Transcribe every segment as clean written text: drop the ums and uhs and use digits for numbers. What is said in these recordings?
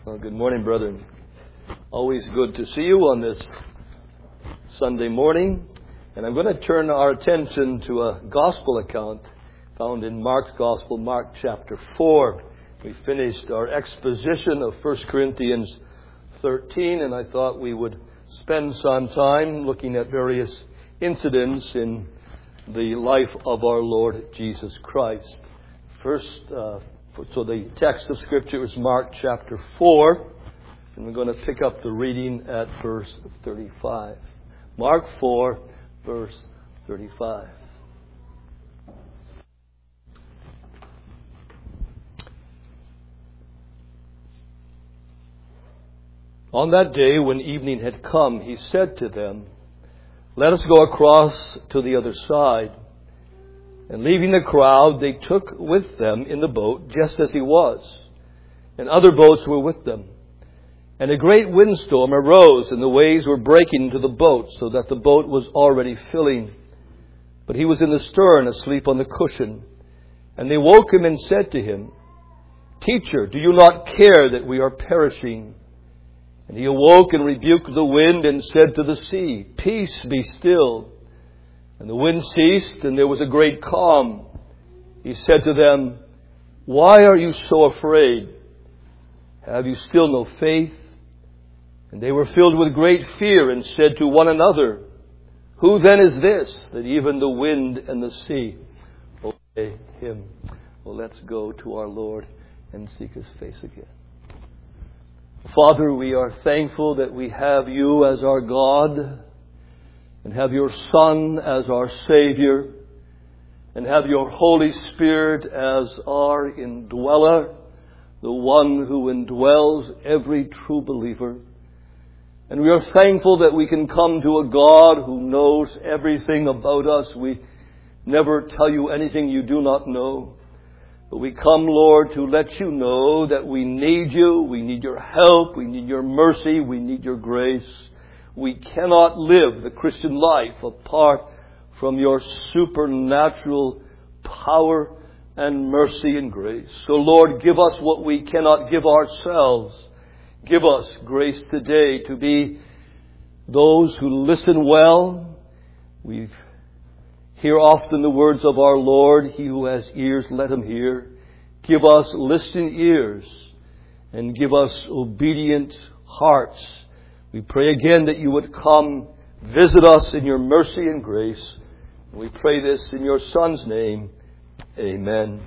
Well, good morning, brethren. Always good to see you on this Sunday morning. And I'm going to turn our attention to a gospel account found in Mark's Gospel, Mark chapter 4. We finished our exposition of 1 Corinthians 13, and I thought we would spend some time looking at various incidents in the life of our Lord Jesus Christ. So the text of Scripture is Mark chapter 4, and we're going to pick up the reading at verse 35. Mark 4, verse 35. On that day, when evening had come, he said to them, "Let us go across to the other side." And leaving the crowd, they took with them in the boat just as he was, and other boats were with them. And a great windstorm arose, and the waves were breaking into the boat, so that the boat was already filling. But he was in the stern, asleep on the cushion. And they woke him and said to him, "Teacher, do you not care that we are perishing?" And he awoke and rebuked the wind and said to the sea, "Peace, be still." And the wind ceased, and there was a great calm. He said to them, "Why are you so afraid? Have you still no faith?" And they were filled with great fear and said to one another, "Who then is this, that even the wind and the sea obey him?" Well, let's go to our Lord and seek His face again. Father, we are thankful that we have You as our God, and have Your Son as our Savior, and have Your Holy Spirit as our indweller, the one who indwells every true believer. And we are thankful that we can come to a God who knows everything about us. We never tell You anything You do not know. But we come, Lord, to let You know that we need You, we need Your help, we need Your mercy, we need Your grace. We cannot live the Christian life apart from Your supernatural power and mercy and grace. So, Lord, give us what we cannot give ourselves. Give us grace today to be those who listen well. We hear often the words of our Lord, "He who has ears, let him hear." Give us listening ears and give us obedient hearts. We pray again that You would come visit us in Your mercy and grace. We pray this in Your Son's name. Amen.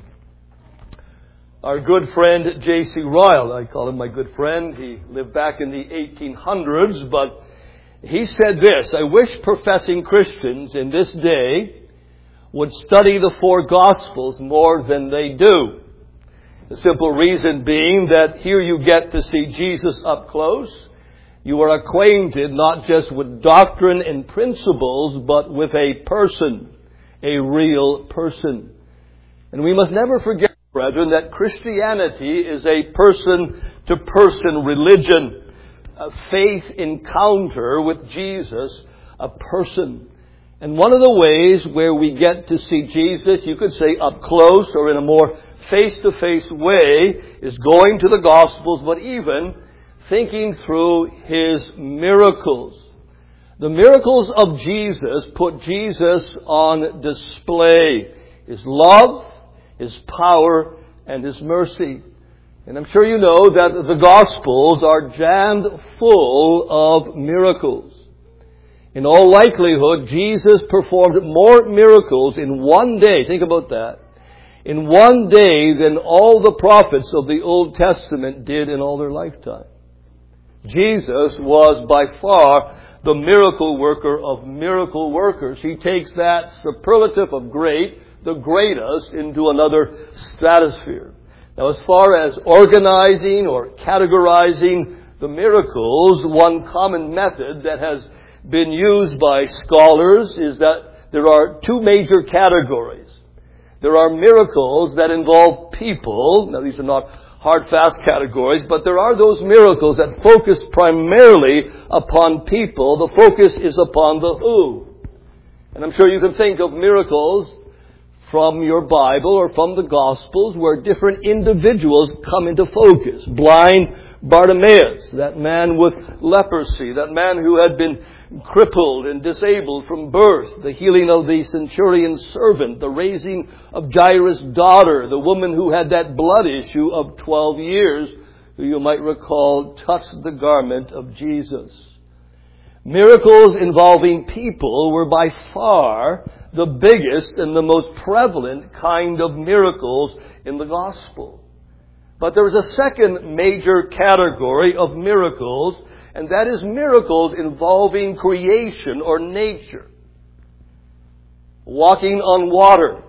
Our good friend J.C. Ryle, I call him my good friend. He lived back in the 1800s, but he said this: "I wish professing Christians in this day would study the four Gospels more than they do. The simple reason being that here you get to see Jesus up close. You are acquainted not just with doctrine and principles, but with a person, a real person." And we must never forget, brethren, that Christianity is a person-to-person religion, a faith encounter with Jesus, a person. And one of the ways where we get to see Jesus, you could say up close or in a more face-to-face way, is going to the Gospels, but even thinking through His miracles. The miracles of Jesus put Jesus on display. His love, His power, and His mercy. And I'm sure you know that the Gospels are jammed full of miracles. In all likelihood, Jesus performed more miracles in one day, think about that, in one day than all the prophets of the Old Testament did in all their lifetime. Jesus was by far the miracle worker of miracle workers. He takes that superlative of great, the greatest, into another stratosphere. Now, as far as organizing or categorizing the miracles, one common method that has been used by scholars is that there are two major categories. There are miracles that involve people. Now, these are not hard, fast categories, but there are those miracles that focus primarily upon people. The focus is upon the who. And I'm sure you can think of miracles from your Bible or from the Gospels where different individuals come into focus. Blind Bartimaeus, that man with leprosy, that man who had been crippled and disabled from birth, the healing of the centurion's servant, the raising of Jairus' daughter, the woman who had that blood issue of 12 years, who you might recall touched the garment of Jesus. Miracles involving people were by far the biggest and the most prevalent kind of miracles in the gospel. But there is a second major category of miracles, and that is miracles involving creation or nature. Walking on water,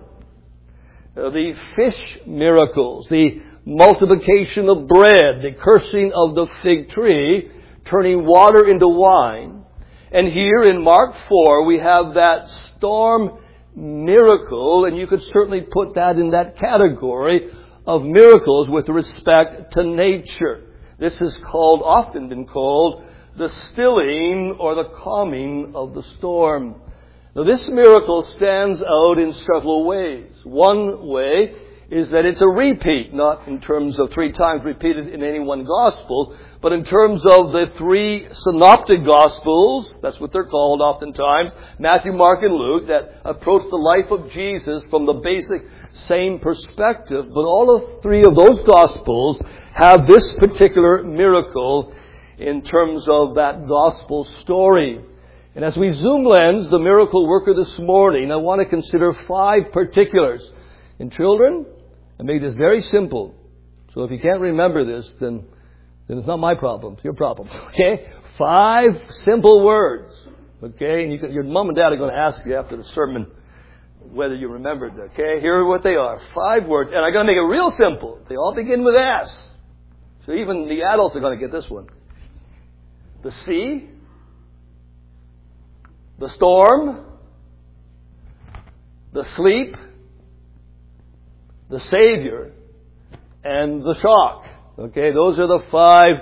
the fish miracles, the multiplication of bread, the cursing of the fig tree, turning water into wine. And here in Mark 4, we have that storm miracle, and you could certainly put that in that category of miracles with respect to nature. This is often been called the stilling or the calming of the storm. Now, this miracle stands out in several ways. One way is that it's a repeat, not in terms of 3 times repeated in any one gospel, but in terms of the 3 synoptic gospels, that's what they're called oftentimes, Matthew, Mark, and Luke, that approach the life of Jesus from the basic same perspective. But all of 3 of those gospels have this particular miracle in terms of that gospel story. And as we zoom lens the miracle worker this morning, I want to consider 5 particulars. And children, I made this very simple. So if you can't remember this, then it's not my problem. It's your problem. Okay? 5 simple words. Okay? And your mom and dad are going to ask you after the sermon whether you remembered. Okay? Here are what they are. 5 words. And I'm going to make it real simple. They all begin with S. So even the adults are going to get this one. The sea, the storm, the sleep, the Savior, and the shock. Okay, those are the 5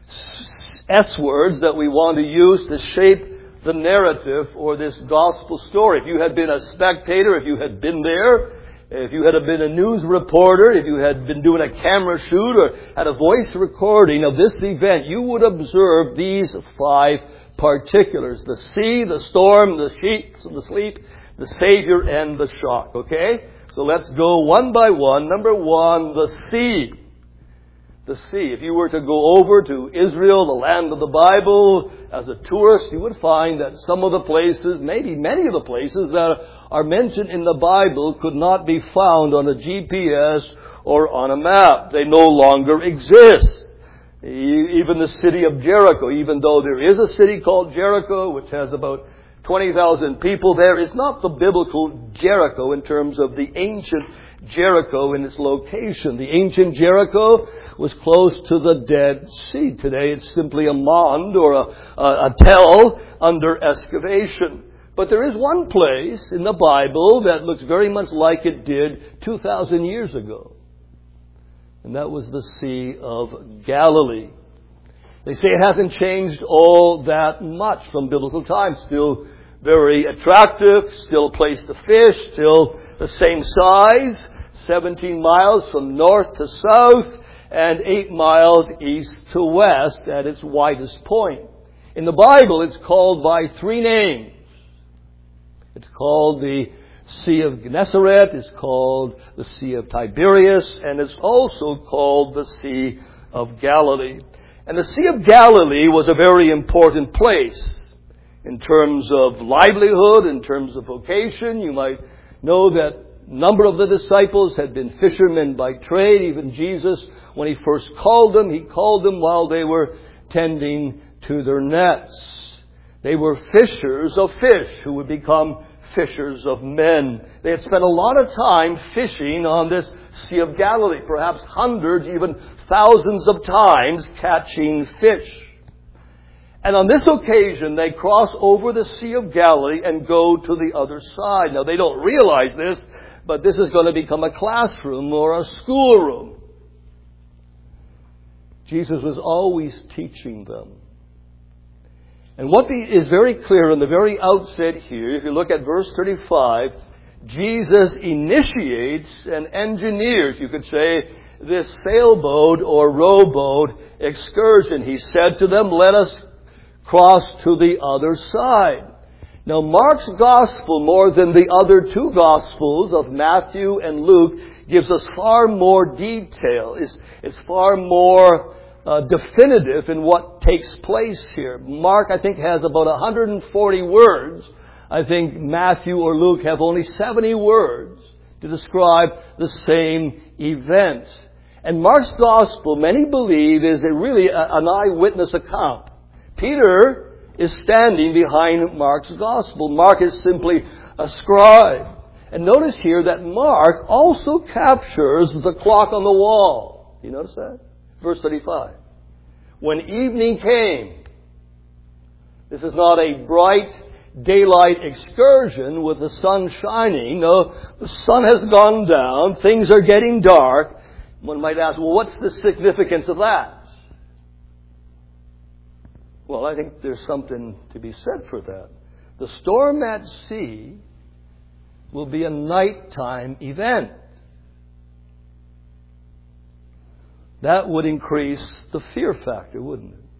S words that we want to use to shape the narrative or this gospel story. If you had been a spectator, if you had been there, if you had been a news reporter, if you had been doing a camera shoot or had a voice recording of this event, you would observe these 5 particulars. The sea, the storm, the sleep, the Savior, and the shock. Okay? So let's go one by one. Number 1, the sea. The sea. If you were to go over to Israel, the land of the Bible, as a tourist, you would find that some of the places, maybe many of the places that are mentioned in the Bible could not be found on a GPS or on a map. They no longer exist. Even the city of Jericho, even though there is a city called Jericho, which has about 20,000 people there, is not the biblical Jericho in terms of the ancient Jericho in its location. The ancient Jericho was close to the Dead Sea. Today it's simply a mound or a tell under excavation. But there is one place in the Bible that looks very much like it did 2,000 years ago. And that was the Sea of Galilee. They say it hasn't changed all that much from biblical times. Still very attractive, still a place to fish, still the same size, 17 miles from north to south, and 8 miles east to west at its widest point. In the Bible, it's called by 3 names. It's called the Sea of Gennesaret, it's called the Sea of Tiberias, and it's also called the Sea of Galilee. And the Sea of Galilee was a very important place in terms of livelihood, in terms of vocation. You might know that a number of the disciples had been fishermen by trade. Even Jesus, when He first called them, He called them while they were tending to their nets. They were fishers of fish who would become fishers of men. They had spent a lot of time fishing on this Sea of Galilee, perhaps hundreds, even thousands of times catching fish. And on this occasion, they cross over the Sea of Galilee and go to the other side. Now, they don't realize this, but this is going to become a classroom or a schoolroom. Jesus was always teaching them. And what is very clear in the very outset here, if you look at verse 35, Jesus initiates and engineers, you could say, this sailboat or rowboat excursion. He said to them, "Let us cross to the other side." Now, Mark's Gospel, more than the other two Gospels of Matthew and Luke, gives us far more detail. It's far more definitive in what takes place here. Mark, I think, has about 140 words. I think Matthew or Luke have only 70 words to describe the same event. And Mark's Gospel, many believe, is really an eyewitness account. Peter is standing behind Mark's Gospel. Mark is simply a scribe. And notice here that Mark also captures the clock on the wall. You notice that? Verse 35. When evening came, this is not a bright daylight excursion with the sun shining. No, the sun has gone down. Things are getting dark. One might ask, well, what's the significance of that? Well, I think there's something to be said for that. The storm at sea will be a nighttime event. That would increase the fear factor, wouldn't it?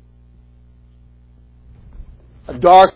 A dark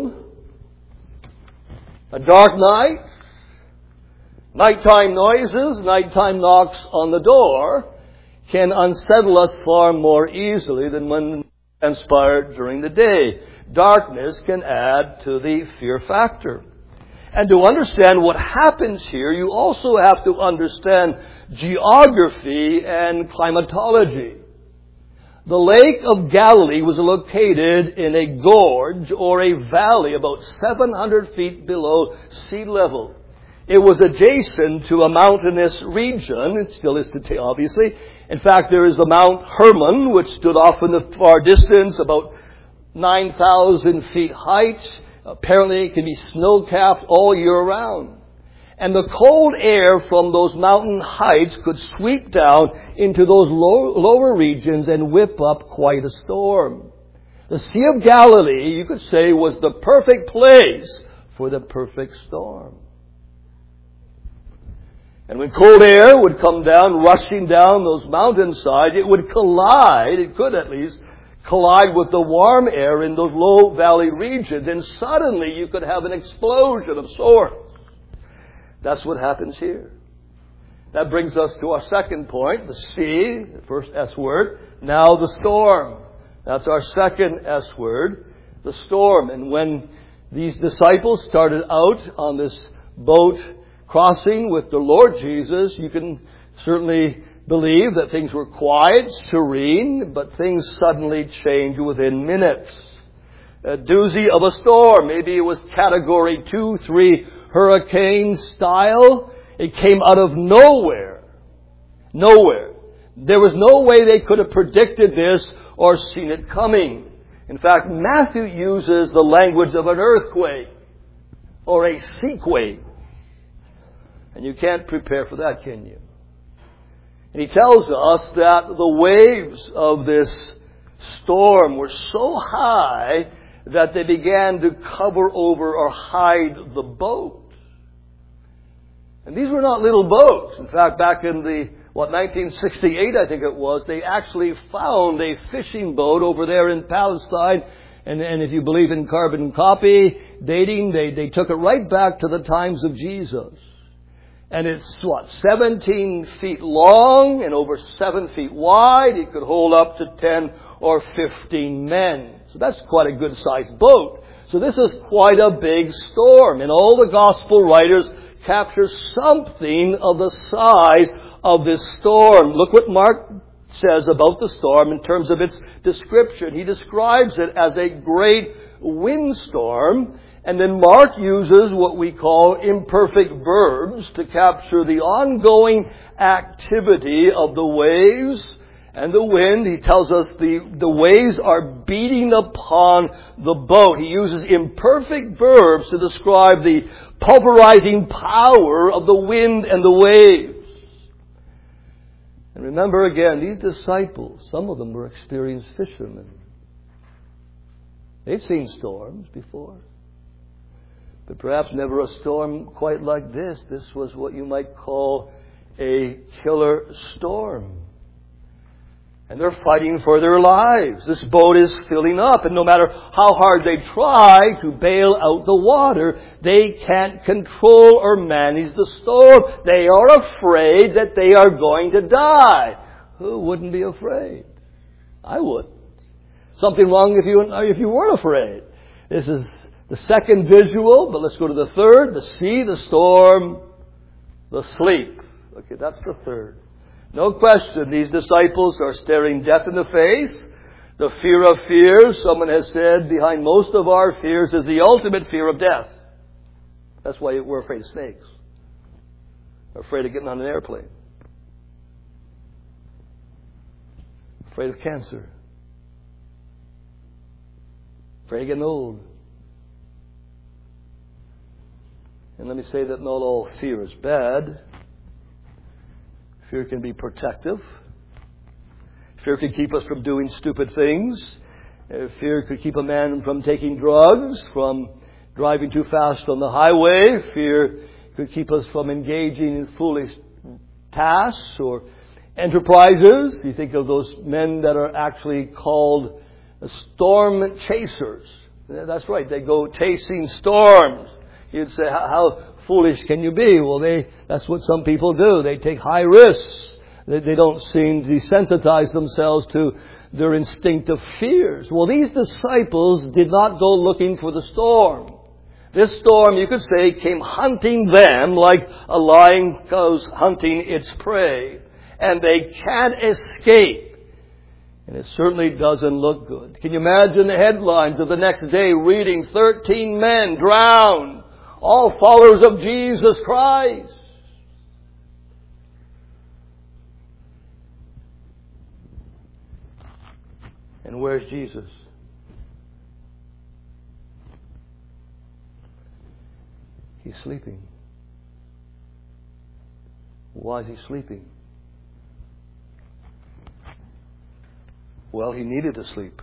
night, nighttime noises, nighttime knocks on the door can unsettle us far more easily than when transpired during the day. Darkness can add to the fear factor. And to understand what happens here, you also have to understand geography and climatology. The Lake of Galilee was located in a gorge or a valley about 700 feet below sea level. It was adjacent to a mountainous region. It still is today, obviously. In fact, there is the Mount Hermon, which stood off in the far distance, about 9,000 feet height. Apparently, it can be snow-capped all year round. And the cold air from those mountain heights could sweep down into those lower regions and whip up quite a storm. The Sea of Galilee, you could say, was the perfect place for the perfect storm. And when cold air would come down, rushing down those mountainsides, it would collide, it could at least, collide with the warm air in those low valley regions. And suddenly you could have an explosion of sorts. That's what happens here. That brings us to our second point, the sea, the first S word. Now the storm. That's our second S word, the storm. And when these disciples started out on this boat crossing with the Lord Jesus, you can certainly believe that things were quiet, serene, but things suddenly changed within minutes. A doozy of a storm. Maybe it was category 2, 3 hurricane style. It came out of nowhere. Nowhere. There was no way they could have predicted this or seen it coming. In fact, Matthew uses the language of an earthquake or a seaquake. And you can't prepare for that, can you? And he tells us that the waves of this storm were so high that they began to cover over or hide the boat. And these were not little boats. In fact, back in 1968, I think it was, they actually found a fishing boat over there in Palestine. And if you believe in carbon copy dating, they took it right back to the times of Jesus. And it's, 17 feet long and over 7 feet wide. It could hold up to 10 or 15 men. So that's quite a good sized boat. So this is quite a big storm. And all the gospel writers capture something of the size of this storm. Look what Mark says about the storm in terms of its description. He describes it as a great windstorm. And then Mark uses what we call imperfect verbs to capture the ongoing activity of the waves and the wind. He tells us the waves are beating upon the boat. He uses imperfect verbs to describe the pulverizing power of the wind and the waves. And remember again, these disciples, some of them were experienced fishermen. They'd seen storms before. but perhaps never a storm quite like this. This was what you might call a killer storm. And they're fighting for their lives. This boat is filling up, and no matter how hard they try to bail out the water, they can't control or manage the storm. They are afraid that they are going to die. Who wouldn't be afraid? I would. Something wrong if you weren't afraid. This is the second visual, but let's go to the third. The sea, the storm, the sleep. Okay, that's the third. No question, these disciples are staring death in the face. The fear of fears, someone has said, behind most of our fears is the ultimate fear of death. That's why we're afraid of snakes. We're afraid of getting on an airplane. Afraid of cancer. Afraid of getting old. And let me say that not all fear is bad. Fear can be protective. Fear can keep us from doing stupid things. Fear could keep a man from taking drugs, from driving too fast on the highway. Fear could keep us from engaging in foolish tasks or enterprises. You think of those men that are actually called storm chasers. That's right, they go chasing storms. You'd say, how foolish can you be? Well, that's what some people do. They take high risks. They don't seem to desensitize themselves to their instinctive fears. Well, these disciples did not go looking for the storm. This storm, you could say, came hunting them like a lion goes hunting its prey. And they can't escape. And it certainly doesn't look good. Can you imagine the headlines of the next day reading 13 men drowned? All followers of Jesus Christ. And where's Jesus? He's sleeping. Why is he sleeping? Well, he needed to sleep.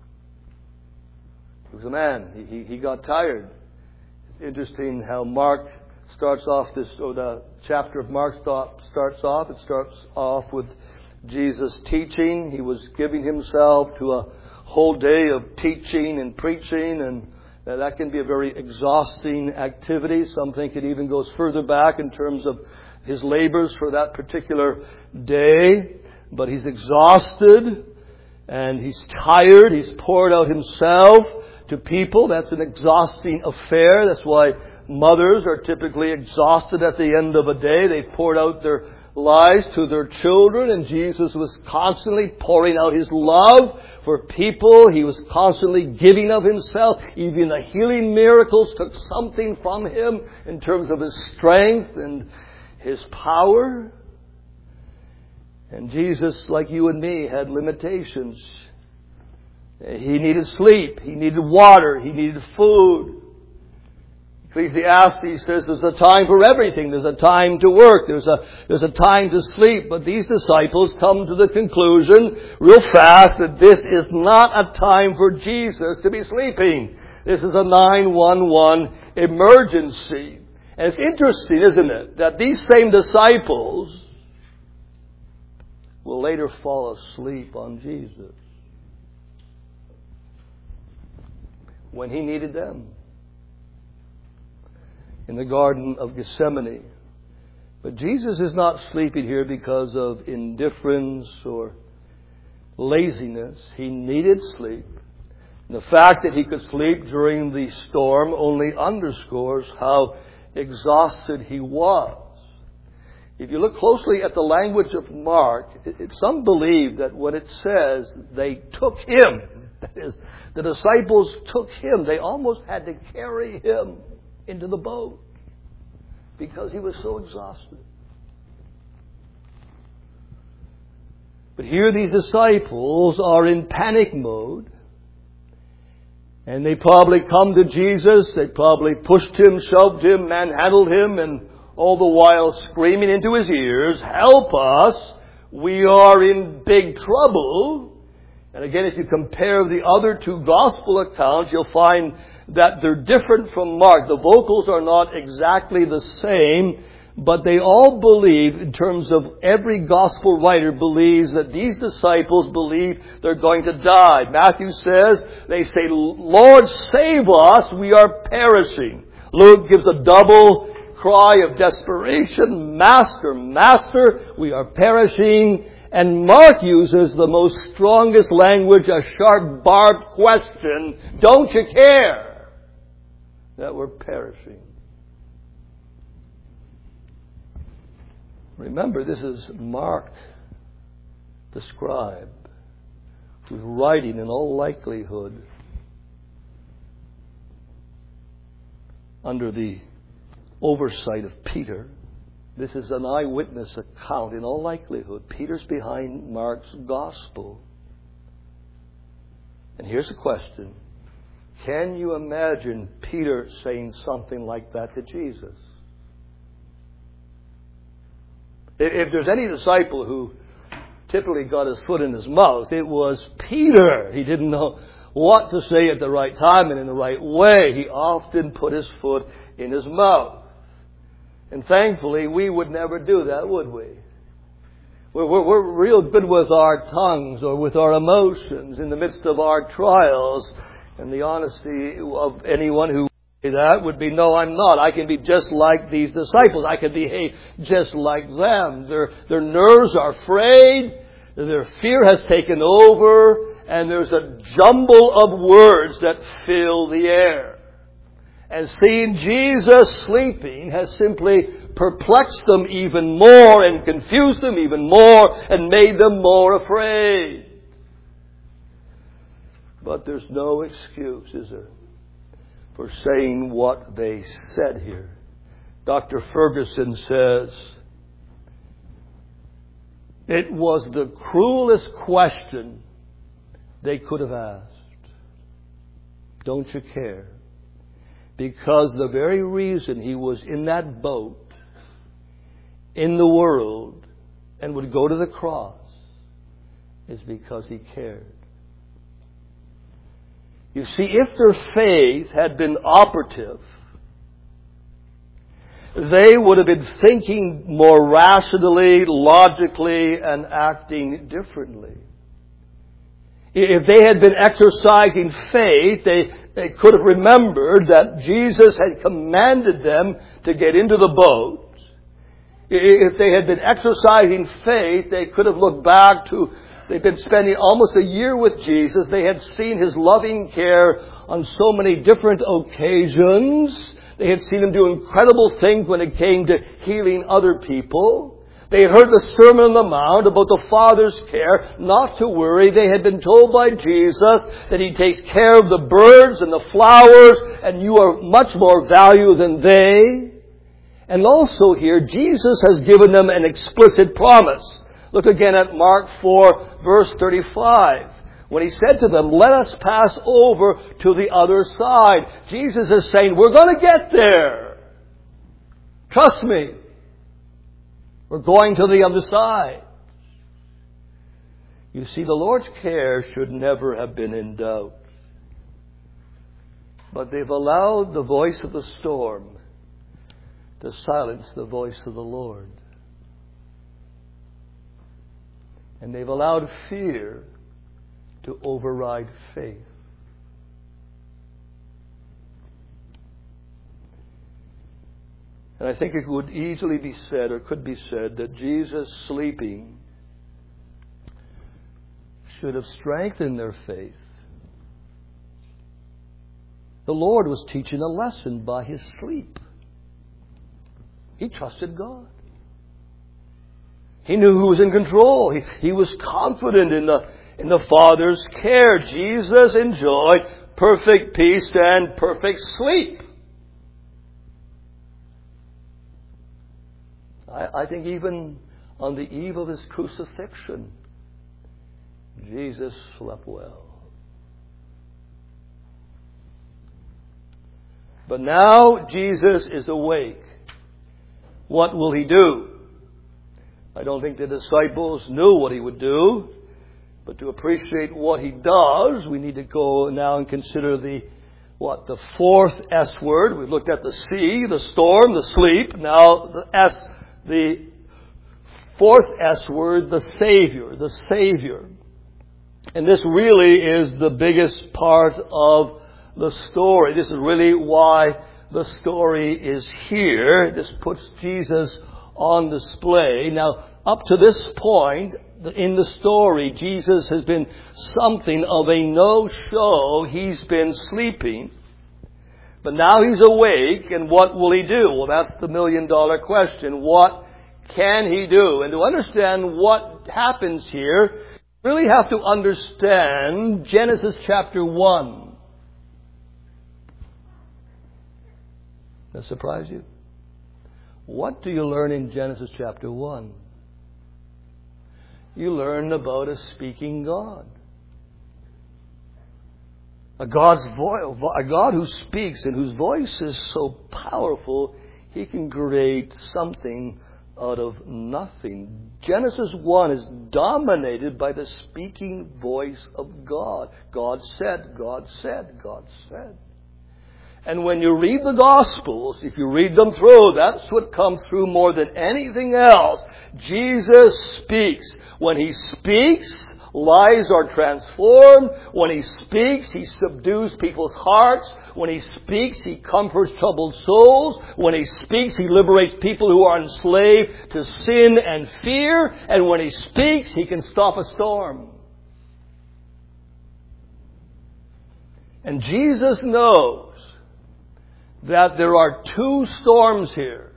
He was a man. He got tired. It's interesting how Mark starts off the chapter of Mark starts off. It starts off with Jesus teaching. He was giving himself to a whole day of teaching and preaching, and that can be a very exhausting activity. Some think it even goes further back in terms of his labors for that particular day. But he's exhausted and he's tired. He's poured out himself to people. That's an exhausting affair. That's why mothers are typically exhausted at the end of a day. They poured out their lives to their children, and Jesus was constantly pouring out his love for people. He was constantly giving of himself. Even the healing miracles took something from him in terms of his strength and his power. And Jesus, like you and me, had limitations. He needed sleep. He needed water. He needed food. Ecclesiastes says there's a time for everything. There's a time to work. There's a time to sleep. But these disciples come to the conclusion real fast that this is not a time for Jesus to be sleeping. This is a 911 emergency. And it's interesting, isn't it, that these same disciples will later fall asleep on Jesus when he needed them in the Garden of Gethsemane. But Jesus is not sleeping here because of indifference or laziness. He needed sleep. And the fact that he could sleep during the storm only underscores how exhausted he was. If you look closely at the language of Mark, some believe that when it says they took him, that is, the disciples took him, they almost had to carry him into the boat because he was so exhausted. But here these disciples are in panic mode, and they probably come to Jesus, they probably pushed him, shoved him, manhandled him, and all the while screaming into his ears, "Help us! We are in big trouble." And again, if you compare the other two gospel accounts, you'll find that they're different from Mark. The vocals are not exactly the same, but they all believe, in terms of every gospel writer believes that these disciples believe they're going to die. Matthew says, they say, Lord, save us, we are perishing. Luke gives a double cry of desperation, Master, Master, we are perishing. And Mark uses the most strongest language, a sharp, barbed question, don't you care that we're perishing? Remember, this is Mark, the scribe, who's writing in all likelihood under the oversight of Peter. This is an eyewitness account in all likelihood. Peter's behind Mark's gospel. And here's a question. Can you imagine Peter saying something like that to Jesus? If there's any disciple who typically got his foot in his mouth, it was Peter. He didn't know what to say at the right time and in the right way. He often put his foot in his mouth. And thankfully, we would never do that, would we? We're real good with our tongues or with our emotions in the midst of our trials. And the honesty of anyone who would say that would be, no, I'm not. I can be just like these disciples. I can behave just like them. Their nerves are frayed. Their fear has taken over. And there's a jumble of words that fill the air. And seeing Jesus sleeping has simply perplexed them even more and confused them even more and made them more afraid. But there's no excuse, is there, for saying what they said here. Dr. Ferguson says, it was the cruelest question they could have asked. Don't you care? Because the very reason he was in that boat, in the world, and would go to the cross, is because he cared. You see, if their faith had been operative, they would have been thinking more rationally, logically, and acting differently. If they had been exercising faith, they could have remembered that Jesus had commanded them to get into the boat. If they had been exercising faith, they could have looked back to, they'd been spending almost a year with Jesus. They had seen His loving care on so many different occasions. They had seen Him do incredible things when it came to healing other people. They had heard the Sermon on the Mount about the Father's care, not to worry. They had been told by Jesus that He takes care of the birds and the flowers, and you are much more value than they. And also here, Jesus has given them an explicit promise. Look again at Mark 4, verse 35. When He said to them, let us pass over to the other side. Jesus is saying, we're going to get there. Trust me. We're going to the other side. You see, the Lord's care should never have been in doubt. But they've allowed the voice of the storm to silence the voice of the Lord. And they've allowed fear to override faith. And I think it would easily be said, or could be said, that Jesus sleeping should have strengthened their faith. The Lord was teaching a lesson by His sleep. He trusted God. He knew who was in control. He was confident in the Father's care. Jesus enjoyed perfect peace and perfect sleep. I think even on the eve of His crucifixion, Jesus slept well. But now Jesus is awake. What will He do? I don't think the disciples knew what He would do. But to appreciate what he does, we need to go now and consider the fourth S word. We've looked at the sea, the storm, the sleep. Now the fourth S word, the Savior, the Savior. And this really is the biggest part of the story. This is really why the story is here. This puts Jesus on display. Now, up to this point in the story, Jesus has been something of a no-show. He's been sleeping. But now he's awake, and what will he do? Well, that's the million-dollar question. What can he do? And to understand what happens here, you really have to understand Genesis chapter 1. Does that surprise you? What do you learn in Genesis chapter 1? You learn about a speaking God. A God who speaks and whose voice is so powerful, he can create something out of nothing. Genesis 1 is dominated by the speaking voice of God. God said, God said, God said. And when you read the Gospels, if you read them through, that's what comes through more than anything else. Jesus speaks. When he speaks, lives are transformed. When he speaks, he subdues people's hearts. When he speaks, he comforts troubled souls. When he speaks, he liberates people who are enslaved to sin and fear. And when he speaks, he can stop a storm. And Jesus knows that there are two storms here,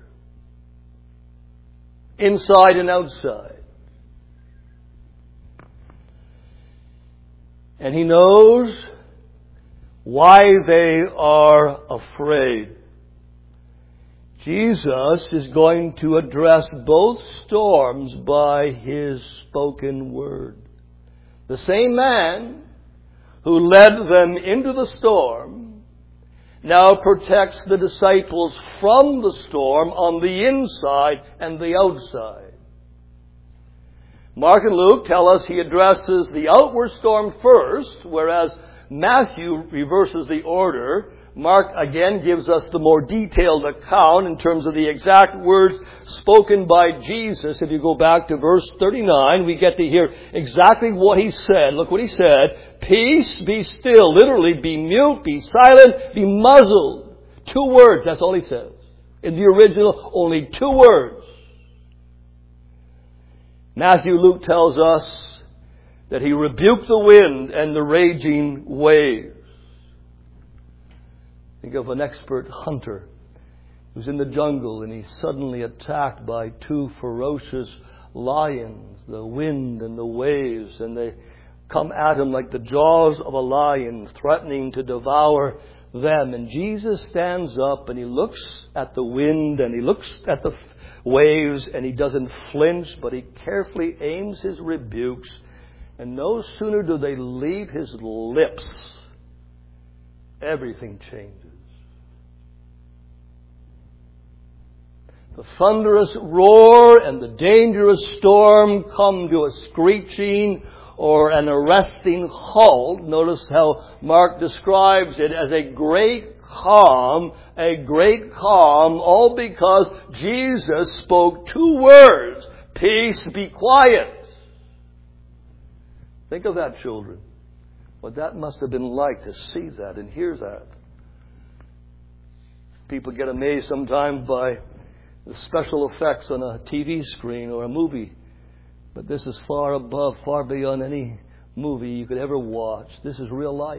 inside and outside. And he knows why they are afraid. Jesus is going to address both storms by his spoken word. The same man who led them into the storm now protects the disciples from the storm on the inside and the outside. Mark and Luke tell us he addresses the outward storm first, whereas Matthew reverses the order. Mark again gives us the more detailed account in terms of the exact words spoken by Jesus. If you go back to verse 39, we get to hear exactly what he said. Look what he said. Peace, be still. Literally, be mute, be silent, be muzzled. 2 words, that's all he says. In the original, only 2 words. Matthew, Luke tells us that he rebuked the wind and the raging waves. Think of an expert hunter who's in the jungle and he's suddenly attacked by 2 ferocious lions, the wind and the waves, and they come at him like the jaws of a lion, threatening to devour them. And Jesus stands up and he looks at the wind and he looks at the waves and he doesn't flinch, but he carefully aims his rebukes. And no sooner do they leave his lips, everything changes. The thunderous roar and the dangerous storm come to a screeching or an arresting halt. Notice how Mark describes it as a great calm, all because Jesus spoke 2 words, peace, be quiet. Think of that, children. What that must have been like to see that and hear that. People get amazed sometimes by the special effects on a TV screen or a movie. But this is far above, far beyond any movie you could ever watch. This is real life.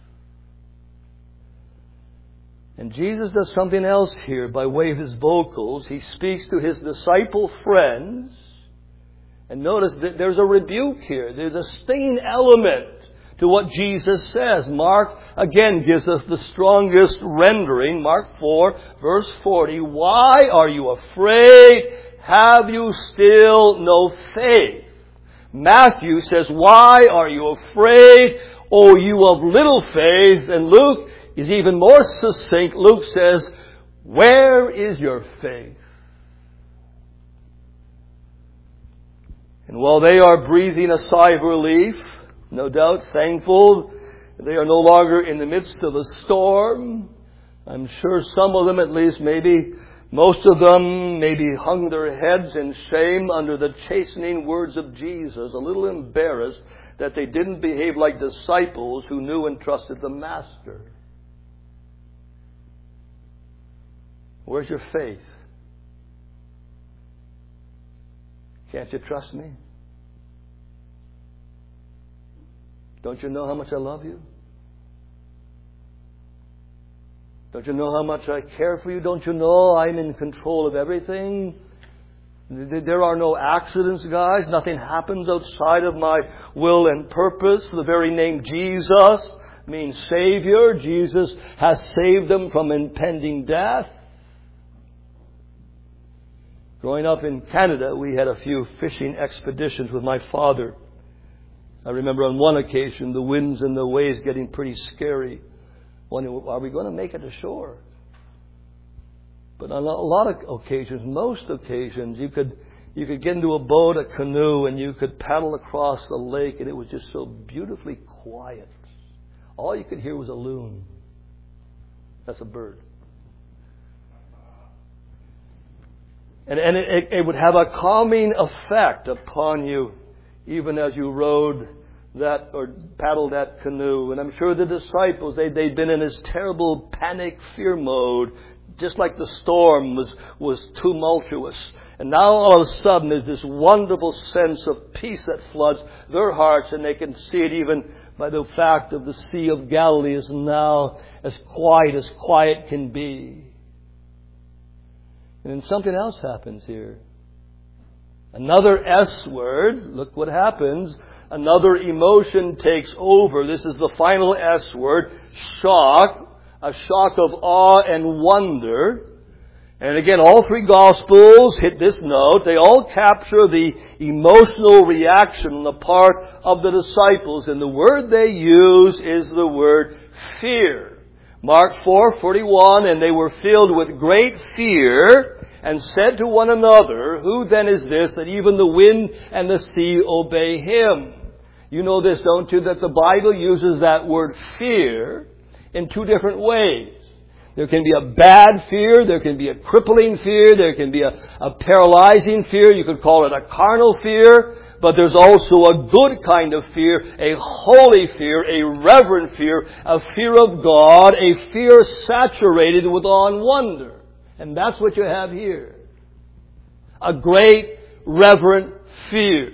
And Jesus does something else here by way of his vocals. He speaks to his disciple friends. And notice that there's a rebuke here. There's a stinging element to what Jesus says. Mark, again, gives us the strongest rendering. Mark 4, verse 40. Why are you afraid? Have you still no faith? Matthew says, why are you afraid, O you of little faith? And Luke is even more succinct. Luke says, where is your faith? And while they are breathing a sigh of relief, no doubt thankful they are no longer in the midst of a storm, I'm sure some of them, at least maybe most of them, maybe hung their heads in shame under the chastening words of Jesus, a little embarrassed that they didn't behave like disciples who knew and trusted the Master. Where's your faith? Can't you trust me? Don't you know how much I love you? Don't you know how much I care for you? Don't you know I'm in control of everything? There are no accidents, guys. Nothing happens outside of my will and purpose. The very name Jesus means Savior. Jesus has saved them from impending death. Growing up in Canada, we had a few fishing expeditions with my father. I remember on one occasion the winds and the waves getting pretty scary. Wondering, are we going to make it ashore? But on a lot of occasions, most occasions, you could get into a boat, a canoe, and you could paddle across the lake, and it was just so beautifully quiet. All you could hear was a loon. That's a bird. And it would have a calming effect upon you, even as you rowed that or paddled that canoe. And I'm sure the disciples, they'd been in this terrible panic fear mode, just like the storm was tumultuous. And now all of a sudden there's this wonderful sense of peace that floods their hearts, and they can see it even by the fact of the Sea of Galilee is now as quiet can be. And then something else happens here. Another S word, look what happens. Another emotion takes over. This is the final S word, shock. A shock of awe and wonder. And again, all three Gospels hit this note. They all capture the emotional reaction on the part of the disciples. And the word they use is the word fear. Mark 4:41, and they were filled with great fear and said to one another, who then is this that even the wind and the sea obey him? You know this, don't you, that the Bible uses that word fear in two different ways. There can be a bad fear, there can be a crippling fear, there can be a paralyzing fear, you could call it a carnal fear, but there's also a good kind of fear, a holy fear, a reverent fear, a fear of God, a fear saturated with awe and wonder. And that's what you have here. A great reverent fear.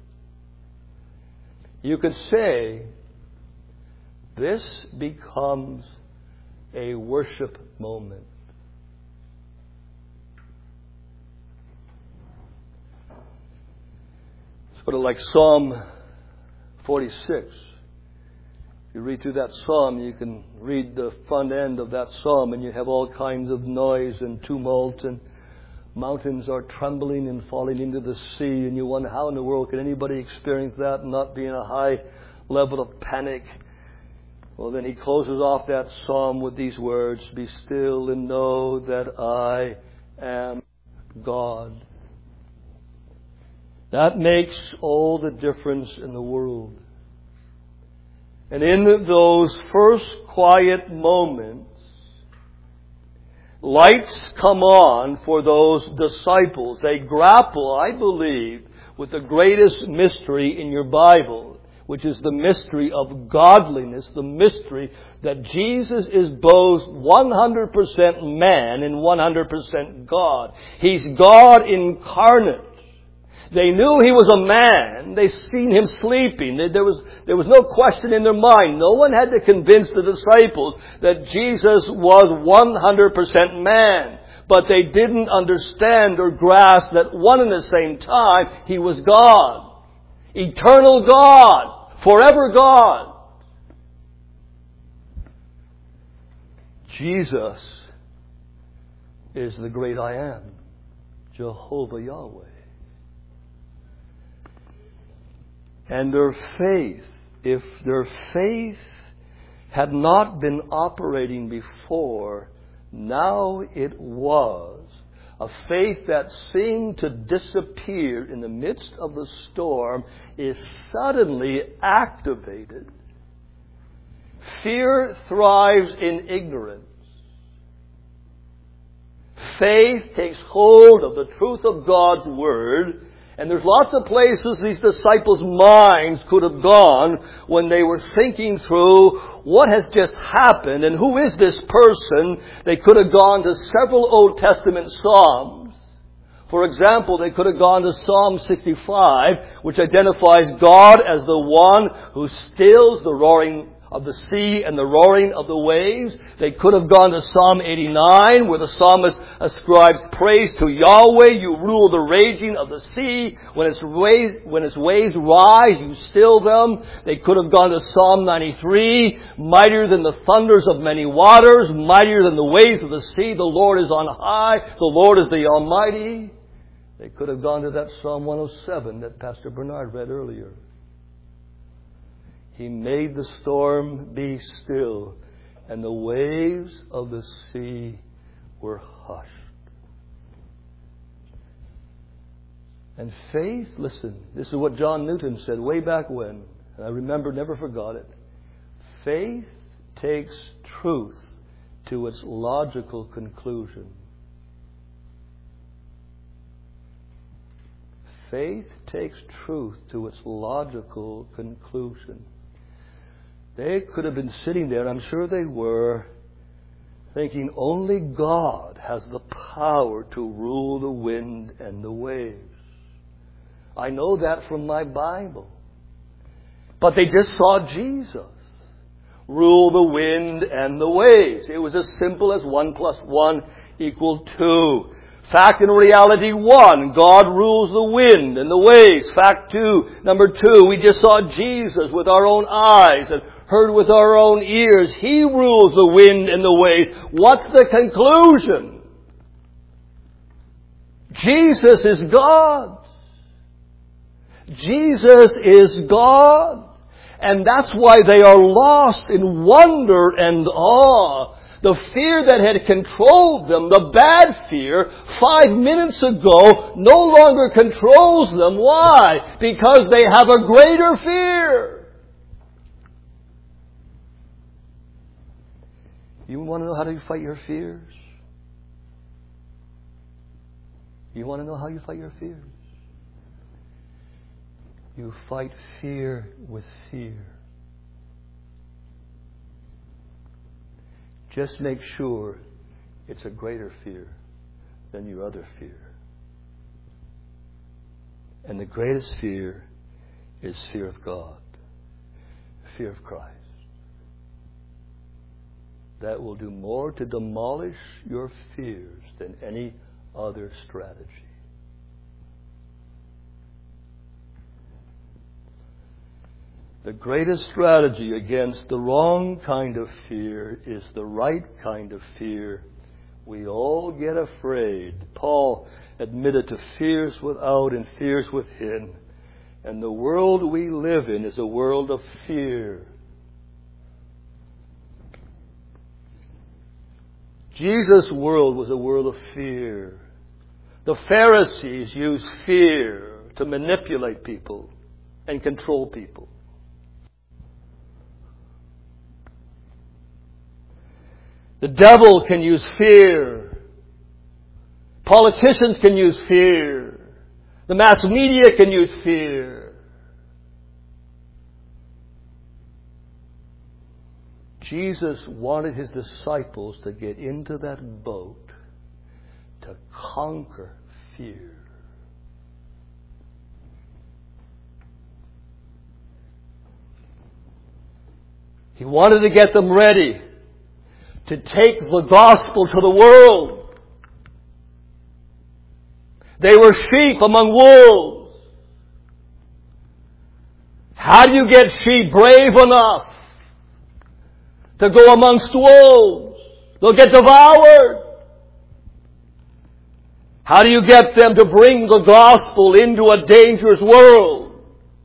You could say this becomes a worship moment. Sort of like Psalm 46. If you read through that psalm, you can read the front end of that psalm, and you have all kinds of noise and tumult, and mountains are trembling and falling into the sea, and you wonder how in the world can anybody experience that and not be in a high level of panic. Well, then he closes off that psalm with these words, "Be still and know that I am God." That makes all the difference in the world. And in those first quiet moments, lights come on for those disciples. They grapple, I believe, with the greatest mystery in your Bible, which is the mystery of godliness, the mystery that Jesus is both 100% man and 100% God. He's God incarnate. They knew He was a man. They seen Him sleeping. There was no question in their mind. No one had to convince the disciples that Jesus was 100% man. But they didn't understand or grasp that one and the same time, He was God. Eternal God. Forever God. Jesus is the great I am. Jehovah Yahweh. And their faith, if their faith had not been operating before, now it was A faith that seemed to disappear in the midst of the storm is suddenly activated. Fear thrives in ignorance. Faith takes hold of the truth of God's Word. And there's lots of places these disciples' minds could have gone when they were thinking through what has just happened and who is this person. They could have gone to several Old Testament Psalms. For example, they could have gone to Psalm 65, which identifies God as the one who stills the roaring of the sea and the roaring of the waves. They could have gone to Psalm 89, where the psalmist ascribes praise to Yahweh. You rule the raging of the sea. When its waves rise, you still them. They could have gone to Psalm 93, mightier than the thunders of many waters, mightier than the waves of the sea. The Lord is on high. The Lord is the Almighty. They could have gone to that Psalm 107 that Pastor Bernard read earlier. He made the storm be still, and the waves of the sea were hushed. And faith, listen, this is what John Newton said way back when, and I remember, never forgot it. Faith takes truth to its logical conclusion. Faith takes truth to its logical conclusion. They could have been sitting there, I'm sure they were, thinking only God has the power to rule the wind and the waves. I know that from my Bible. But they just saw Jesus rule the wind and the waves. It was as simple as 1 + 1 = 2. Fact and reality 1, God rules the wind and the waves. Fact 2, number 2, we just saw Jesus with our own eyes and heard with our own ears. He rules the wind and the waves. What's the conclusion? Jesus is God. Jesus is God. And that's why they are lost in wonder and awe. The fear that had controlled them, the bad fear, 5 minutes ago, no longer controls them. Why? Because they have a greater fear. You want to know how to fight your fears? You want to know how you fight your fears? You fight fear with fear. Just make sure it's a greater fear than your other fear. And the greatest fear is fear of God, fear of Christ. That will do more to demolish your fears than any other strategy. The greatest strategy against the wrong kind of fear is the right kind of fear. We all get afraid. Paul admitted to fears without and fears within. And the world we live in is a world of fear. Jesus' world was a world of fear. The Pharisees used fear to manipulate people and control people. The devil can use fear. Politicians can use fear. The mass media can use fear. Jesus wanted his disciples to get into that boat to conquer fear. He wanted to get them ready to take the gospel to the world. They were sheep among wolves. How do you get sheep brave enough to go amongst wolves? They'll get devoured. How do you get them to bring the gospel into a dangerous world?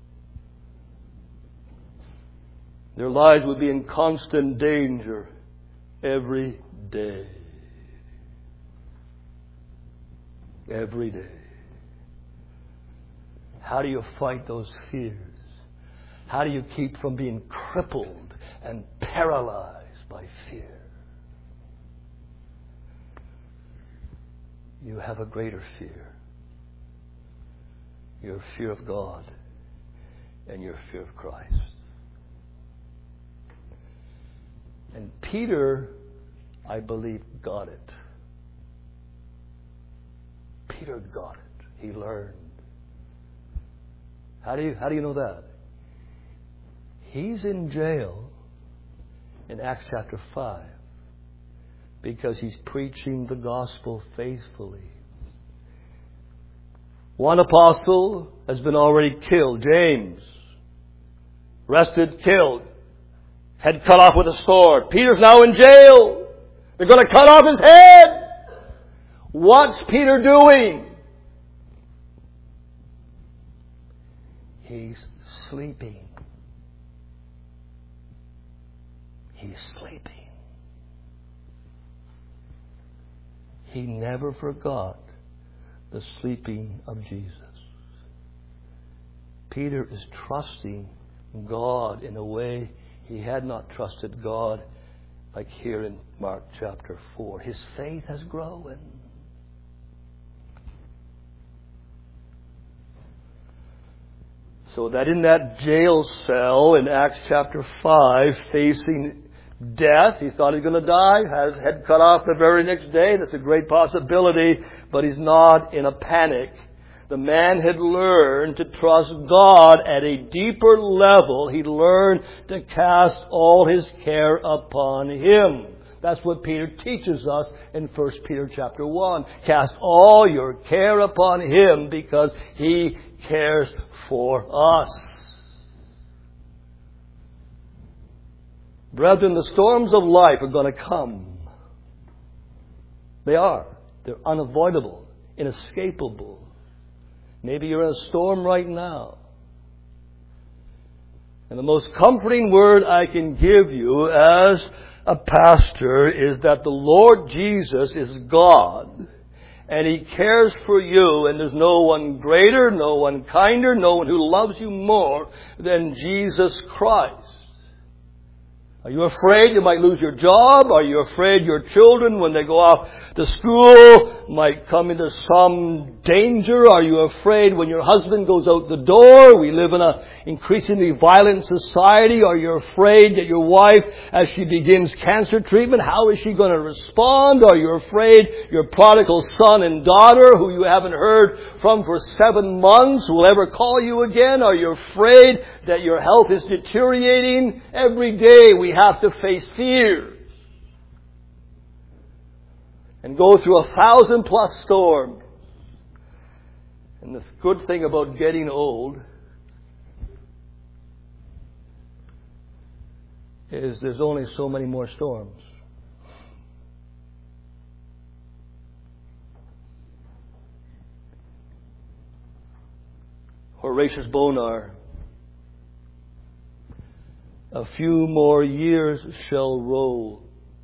Their lives would be in constant danger every day. every day. How do you fight those fears? How do you keep from being crippled and paralyzed by fear? You have a greater fear. Your fear of God and your fear of Christ. And Peter, I believe, got it. Peter got it. He learned. How do you know that? He's in jail in Acts chapter 5 because he's preaching the gospel faithfully. One apostle has been already killed, James. Arrested, killed. Head cut off with a sword. Peter's now in jail. They're going to cut off his head. What's Peter doing? He's sleeping. He's sleeping. He never forgot the sleeping of Jesus. Peter is trusting God in a way he had not trusted God, like here in Mark chapter 4. His faith has grown. So that in that jail cell in Acts chapter 5, facing death, he thought he was going to die, had his head cut off the very next day. That's a great possibility, but he's not in a panic. The man had learned to trust God at a deeper level. He learned to cast all his care upon Him. That's what Peter teaches us in 1 Peter chapter 1. Cast all your care upon Him because He cares for us. Brethren, the storms of life are going to come. They are. They're unavoidable, inescapable. Maybe you're in a storm right now. And the most comforting word I can give you as a pastor is that the Lord Jesus is God. And He cares for you, and there's no one greater, no one kinder, no one who loves you more than Jesus Christ. Are you afraid you might lose your job? Are you afraid your children, when they go off to school, might come into some danger? Are you afraid when your husband goes out the door? We live in an increasingly violent society. Are you afraid that your wife, as she begins cancer treatment, how is she going to respond? Are you afraid your prodigal son and daughter, who you haven't heard from for 7 months, will ever call you again? Are you afraid that your health is deteriorating? Every day we have to face fears and go through 1,000+ storms. And the good thing about getting old is there's only so many more storms. Horatius Bonar, a few more years shall roll.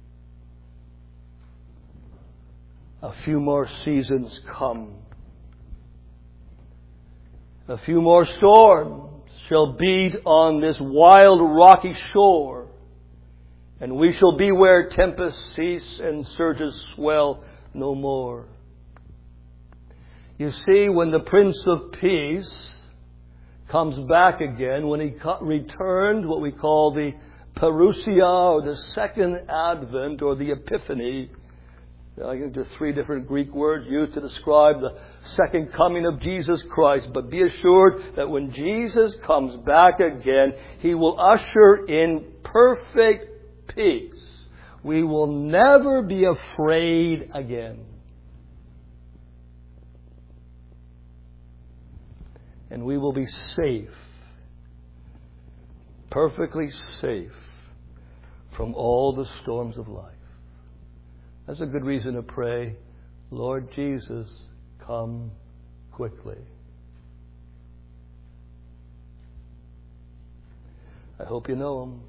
A few more seasons come. A few more storms shall beat on this wild rocky shore. And we shall be where tempests cease and surges swell no more. You see, when the Prince of Peace comes back again, when He returned, what we call the parousia, or the second advent, or the epiphany. I think there are 3 different Greek words used to describe the second coming of Jesus Christ. But be assured that when Jesus comes back again, He will usher in perfect peace. We will never be afraid again. And we will be safe, perfectly safe from all the storms of life. That's a good reason to pray, Lord Jesus, come quickly. I hope you know Him.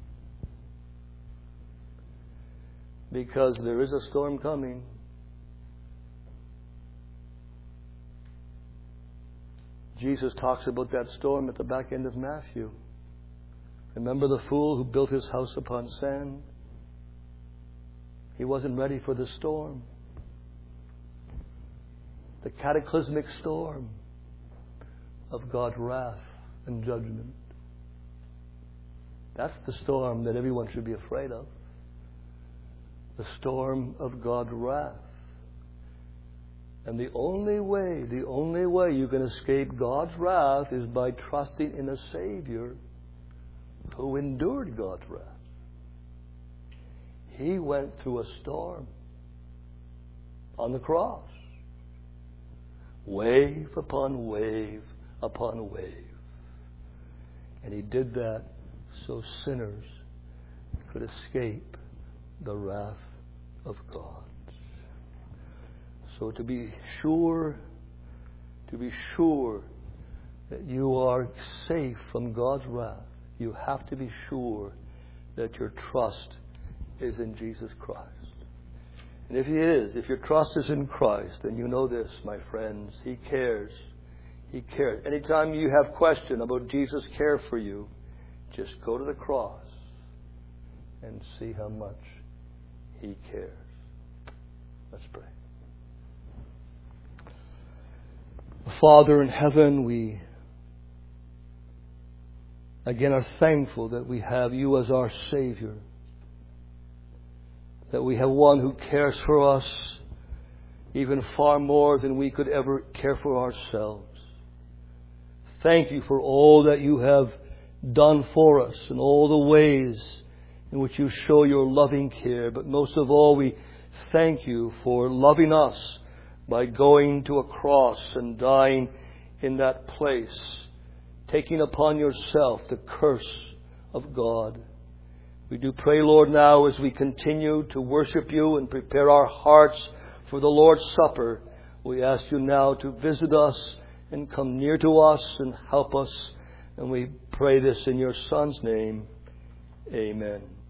Because there is a storm coming. Jesus talks about that storm at the back end of Matthew. Remember the fool who built his house upon sand? He wasn't ready for the storm. The cataclysmic storm of God's wrath and judgment. That's the storm that everyone should be afraid of. The storm of God's wrath. And the only way you can escape God's wrath is by trusting in a Savior who endured God's wrath. He went through a storm on the cross. Wave upon wave upon wave. And He did that so sinners could escape the wrath of God. So to be sure that you are safe from God's wrath, you have to be sure that your trust is in Jesus Christ. And if your trust is in Christ, then you know this, my friends, He cares. He cares. Anytime you have question about Jesus' care for you, just go to the cross and see how much He cares. Let's pray. Father in heaven, we again are thankful that we have You as our Savior, that we have one who cares for us even far more than we could ever care for ourselves. Thank You for all that You have done for us and all the ways in which You show Your loving care. But most of all, we thank You for loving us by going to a cross and dying in that place, taking upon Yourself the curse of God. We do pray, Lord, now as we continue to worship You and prepare our hearts for the Lord's Supper, we ask You now to visit us and come near to us and help us. And we pray this in Your Son's name. Amen.